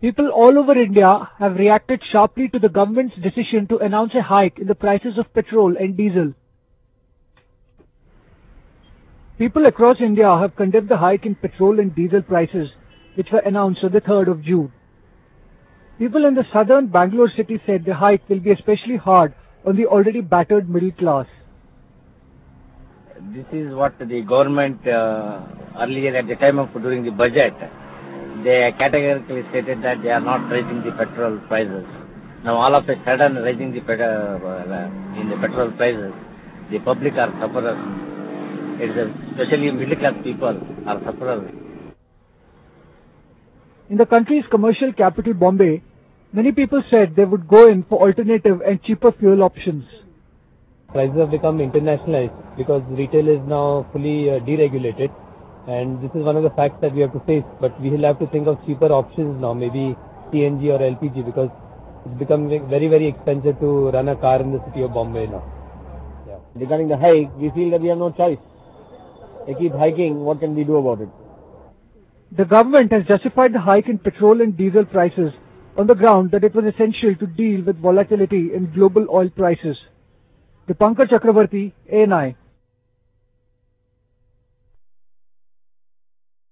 People all over India have reacted sharply to the government's decision to announce a hike in the prices of petrol and diesel. People across India have condemned the hike in petrol and diesel prices, which were announced on the 3rd of June. People in the southern Bangalore city said the hike will be especially hard on the already battered middle class. This is what the government earlier at the time of during the budget, they categorically stated that they are not raising the petrol prices. Now all of a sudden raising the petrol prices, the public are sufferers. It is especially middle class people are sufferers. In the country's commercial capital Bombay, many people said they would go in for alternative and cheaper fuel options. Prices have become internationalized because retail is now fully deregulated, and this is one of the facts that we have to face. But we will have to think of cheaper options now, maybe CNG or LPG, because it's becoming very, very expensive to run a car in the city of Bombay now. Yeah. Regarding the hike, we feel that we have no choice. They keep hiking, what can we do about it? The government has justified the hike in petrol and diesel prices on the ground that it was essential to deal with volatility in global oil prices. Dipankar Chakravarti, ANI.